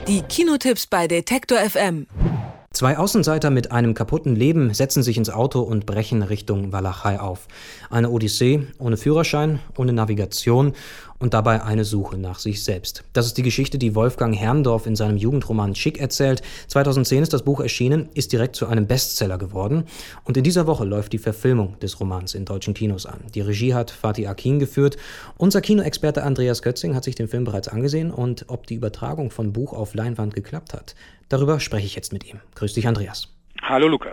Die Kinotipps bei Detektor FM. Zwei Außenseiter mit einem kaputten Leben setzen sich ins Auto und brechen Richtung Walachei auf. Eine Odyssee ohne Führerschein, ohne Navigation und dabei eine Suche nach sich selbst. Das ist die Geschichte, die Wolfgang Herrndorf in seinem Jugendroman Chick erzählt. 2010 ist das Buch erschienen, ist direkt zu einem Bestseller geworden. Und in dieser Woche läuft die Verfilmung des Romans in deutschen Kinos an. Die Regie hat Fatih Akin geführt. Unser Kinoexperte Andreas Kötzing hat sich den Film bereits angesehen und ob die Übertragung von Buch auf Leinwand geklappt hat. Darüber spreche ich jetzt mit ihm. Grüß dich, Andreas. Hallo, Lukas.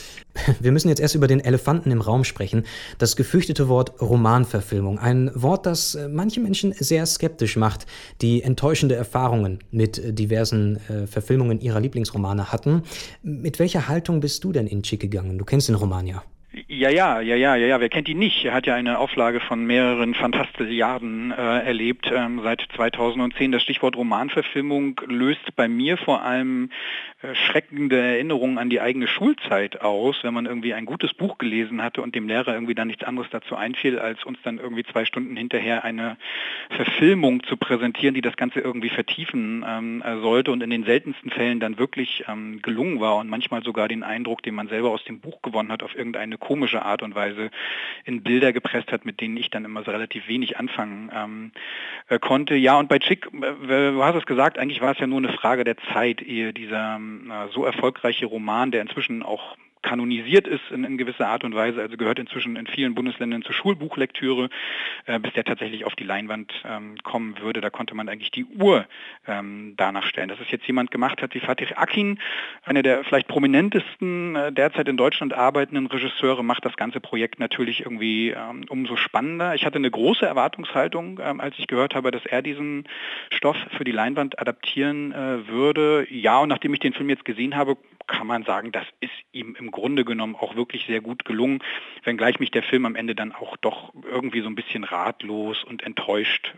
Wir müssen jetzt erst über den Elefanten im Raum sprechen. Das gefürchtete Wort Romanverfilmung. Ein Wort, das manche Menschen sehr skeptisch macht, die enttäuschende Erfahrungen mit diversen Verfilmungen ihrer Lieblingsromane hatten. Mit welcher Haltung bist du denn in Chick gegangen? Du kennst den Roman ja. Ja. Wer kennt ihn nicht? Er hat ja eine Auflage von mehreren Fantastilliarden erlebt seit 2010. Das Stichwort Romanverfilmung löst bei mir vor allem schreckende Erinnerungen an die eigene Schulzeit aus, wenn man irgendwie ein gutes Buch gelesen hatte und dem Lehrer irgendwie dann nichts anderes dazu einfiel, als uns dann irgendwie 2 Stunden hinterher eine Verfilmung zu präsentieren, die das Ganze irgendwie vertiefen sollte und in den seltensten Fällen dann wirklich gelungen war und manchmal sogar den Eindruck, den man selber aus dem Buch gewonnen hat, auf irgendeine komische Art und Weise in Bilder gepresst hat, mit denen ich dann immer so relativ wenig anfangen konnte. Ja, und bei Chick, du hast es gesagt, eigentlich war es ja nur eine Frage der Zeit, ehe dieser so erfolgreiche Roman, der inzwischen auch kanonisiert ist in gewisser Art und Weise, also gehört inzwischen in vielen Bundesländern zur Schulbuchlektüre, bis der tatsächlich auf die Leinwand kommen würde. Da konnte man eigentlich die Uhr danach stellen. Dass es jetzt jemand gemacht hat wie Fatih Akin, einer der vielleicht prominentesten derzeit in Deutschland arbeitenden Regisseure, macht das ganze Projekt natürlich irgendwie umso spannender. Ich hatte eine große Erwartungshaltung, als ich gehört habe, dass er diesen Stoff für die Leinwand adaptieren würde. Ja, und nachdem ich den Film jetzt gesehen habe, kann man sagen, das ist ihm im Grunde genommen auch wirklich sehr gut gelungen, wenngleich mich der Film am Ende dann auch doch irgendwie so ein bisschen ratlos und enttäuscht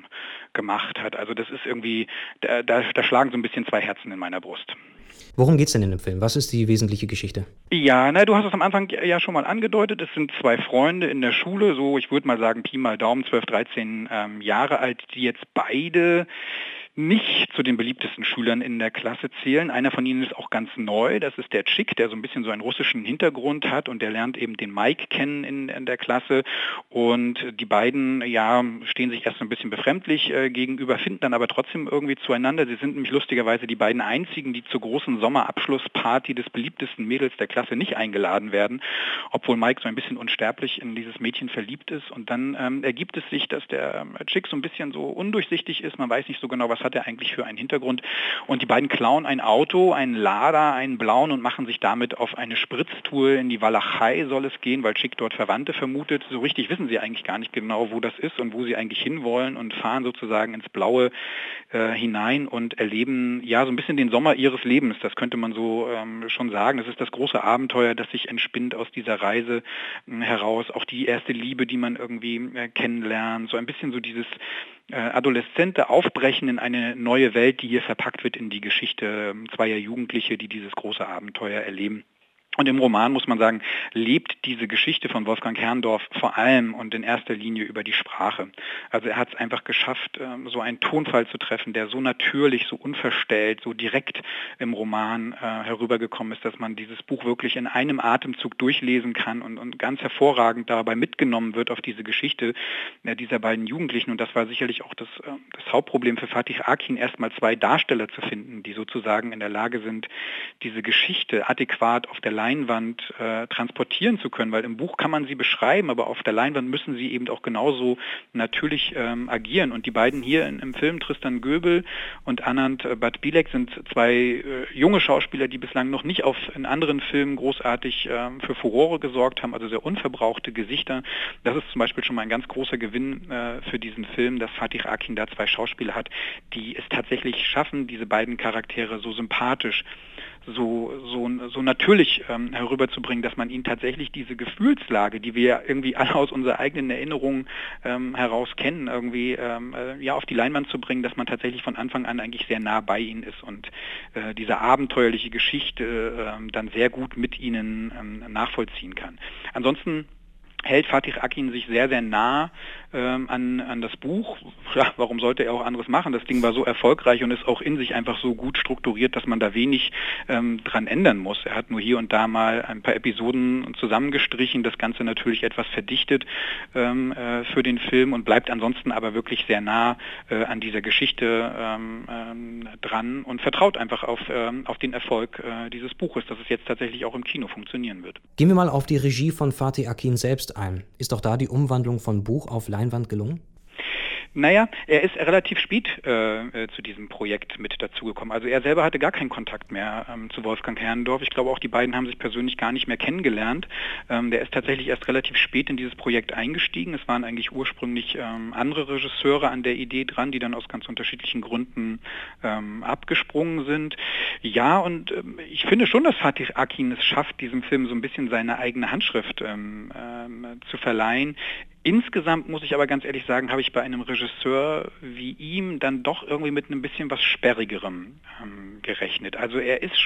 gemacht hat. Also das ist irgendwie, da schlagen so ein bisschen 2 Herzen in meiner Brust. Worum geht's denn in dem Film? Was ist die wesentliche Geschichte? Ja, du hast es am Anfang ja schon mal angedeutet. Es sind 2 Freunde in der Schule, so ich würde mal sagen Pi mal Daumen, 12, 13 Jahre alt, die jetzt beide nicht zu den beliebtesten Schülern in der Klasse zählen. Einer von ihnen ist auch ganz neu, das ist der Chick, der so ein bisschen so einen russischen Hintergrund hat und der lernt eben den Mike kennen in der Klasse und die beiden stehen sich erst so ein bisschen befremdlich gegenüber, finden dann aber trotzdem irgendwie zueinander. Sie sind nämlich lustigerweise die beiden einzigen, die zur großen Sommerabschlussparty des beliebtesten Mädels der Klasse nicht eingeladen werden, obwohl Mike so ein bisschen unsterblich in dieses Mädchen verliebt ist und dann ergibt es sich, dass der Chick so ein bisschen so undurchsichtig ist, man weiß nicht so genau, was hat er eigentlich für einen Hintergrund und die beiden klauen ein Auto, einen Lada, einen blauen und machen sich damit auf eine Spritztour in die Walachei soll es gehen, weil Chick dort Verwandte vermutet. So richtig wissen sie eigentlich gar nicht genau, wo das ist und wo sie eigentlich hinwollen und fahren sozusagen ins Blaue hinein und erleben so ein bisschen den Sommer ihres Lebens. Das könnte man so schon sagen. Das ist das große Abenteuer, das sich entspinnt aus dieser Reise heraus. Auch die erste Liebe, die man irgendwie kennenlernt. So ein bisschen so dieses adoleszente Aufbrechen in eine neue Welt, die hier verpackt wird in die Geschichte zweier Jugendliche, die dieses große Abenteuer erleben. Und im Roman, muss man sagen, lebt diese Geschichte von Wolfgang Herrndorf vor allem und in erster Linie über die Sprache. Also er hat es einfach geschafft, so einen Tonfall zu treffen, der so natürlich, so unverstellt, so direkt im Roman herübergekommen ist, dass man dieses Buch wirklich in einem Atemzug durchlesen kann und ganz hervorragend dabei mitgenommen wird auf diese Geschichte dieser beiden Jugendlichen. Und das war sicherlich auch das Hauptproblem für Fatih Akin, erstmal 2 Darsteller zu finden, die sozusagen in der Lage sind, diese Geschichte adäquat auf der Leinwand transportieren zu können, weil im Buch kann man sie beschreiben, aber auf der Leinwand müssen sie eben auch genauso natürlich agieren. Und die beiden hier im Film, Tristan Göbel und Anand Batbilek, sind 2 junge Schauspieler, die bislang noch nicht in anderen Filmen großartig für Furore gesorgt haben, also sehr unverbrauchte Gesichter. Das ist zum Beispiel schon mal ein ganz großer Gewinn für diesen Film, dass Fatih Akin da 2 Schauspieler hat, die es tatsächlich schaffen, diese beiden Charaktere so sympathisch, so natürlich herüberzubringen, dass man ihnen tatsächlich diese Gefühlslage, die wir irgendwie alle aus unserer eigenen Erinnerung heraus kennen, irgendwie auf die Leinwand zu bringen, dass man tatsächlich von Anfang an eigentlich sehr nah bei ihnen ist und diese abenteuerliche Geschichte dann sehr gut mit ihnen nachvollziehen kann. Ansonsten hält Fatih Akin sich sehr, sehr nah an das Buch. Ja, warum sollte er auch anderes machen? Das Ding war so erfolgreich und ist auch in sich einfach so gut strukturiert, dass man da wenig dran ändern muss. Er hat nur hier und da mal ein paar Episoden zusammengestrichen, das Ganze natürlich etwas verdichtet für den Film und bleibt ansonsten aber wirklich sehr nah an dieser Geschichte dran und vertraut einfach auf den Erfolg dieses Buches, dass es jetzt tatsächlich auch im Kino funktionieren wird. Gehen wir mal auf die Regie von Fatih Akin selbst ein. Ist auch da die Umwandlung von Buch auf Leinwand gelungen? Naja, er ist relativ spät zu diesem Projekt mit dazugekommen. Also er selber hatte gar keinen Kontakt mehr zu Wolfgang Herrndorf. Ich glaube auch, die beiden haben sich persönlich gar nicht mehr kennengelernt. Der ist tatsächlich erst relativ spät in dieses Projekt eingestiegen. Es waren eigentlich ursprünglich andere Regisseure an der Idee dran, die dann aus ganz unterschiedlichen Gründen abgesprungen sind. Ja, und ich finde schon, dass Fatih Akin es schafft, diesem Film so ein bisschen seine eigene Handschrift zu verleihen. Insgesamt muss ich aber ganz ehrlich sagen, habe ich bei einem Regisseur wie ihm dann doch irgendwie mit einem bisschen was Sperrigerem gerechnet. Also er ist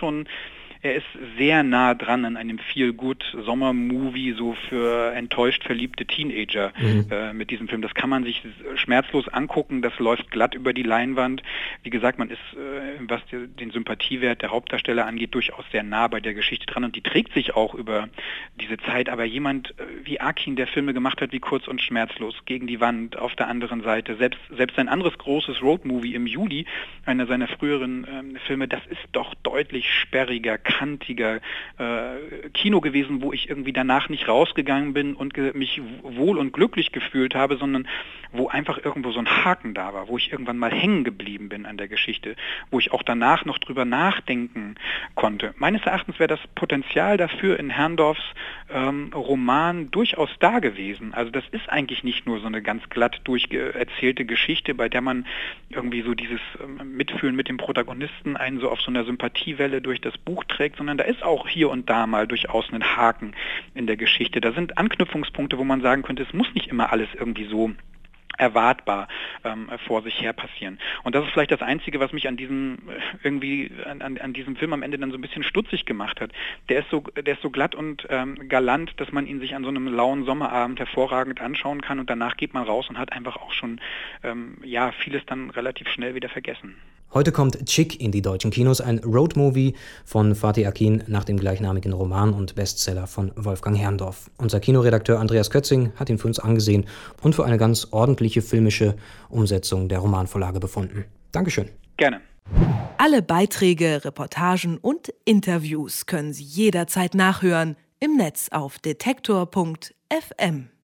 sehr nah dran an einem Feel-Good-Sommer-Movie, so für enttäuscht verliebte Teenager mit diesem Film. Das kann man sich schmerzlos angucken, das läuft glatt über die Leinwand. Wie gesagt, man ist, was den Sympathiewert der Hauptdarsteller angeht, durchaus sehr nah bei der Geschichte dran und die trägt sich auch über diese Zeit. Aber jemand wie Akin, der Filme gemacht hat wie Kurz und Schmerzlos, Gegen die Wand, auf der anderen Seite, selbst ein anderes großes Roadmovie im Juli, einer seiner früheren Filme, das ist doch deutlich sperriger, kantiger Kino gewesen, wo ich irgendwie danach nicht rausgegangen bin und mich wohl und glücklich gefühlt habe, sondern wo einfach irgendwo so ein Haken da war, wo ich irgendwann mal hängen geblieben bin an der Geschichte, wo ich auch danach noch drüber nachdenken konnte. Meines Erachtens wäre das Potenzial dafür in Herrndorfs Roman durchaus da gewesen. Also das ist eigentlich nicht nur so eine ganz glatt durcherzählte Geschichte, bei der man irgendwie so dieses Mitfühlen mit dem Protagonisten einen so auf so einer Sympathiewelle durch das Buch trägt, sondern da ist auch hier und da mal durchaus ein Haken in der Geschichte. Da sind Anknüpfungspunkte, wo man sagen könnte, es muss nicht immer alles irgendwie so erwartbar vor sich her passieren. Und das ist vielleicht das Einzige, was mich an diesem Film am Ende dann so ein bisschen stutzig gemacht hat. Der ist so glatt und galant, dass man ihn sich an so einem lauen Sommerabend hervorragend anschauen kann und danach geht man raus und hat einfach auch schon vieles dann relativ schnell wieder vergessen. Heute kommt Chick in die deutschen Kinos, ein Roadmovie von Fatih Akin nach dem gleichnamigen Roman und Bestseller von Wolfgang Herrndorf. Unser Kinoredakteur Andreas Kötzing hat ihn für uns angesehen und für eine ganz ordentliche filmische Umsetzung der Romanvorlage befunden. Dankeschön. Gerne. Alle Beiträge, Reportagen und Interviews können Sie jederzeit nachhören im Netz auf detektor.fm.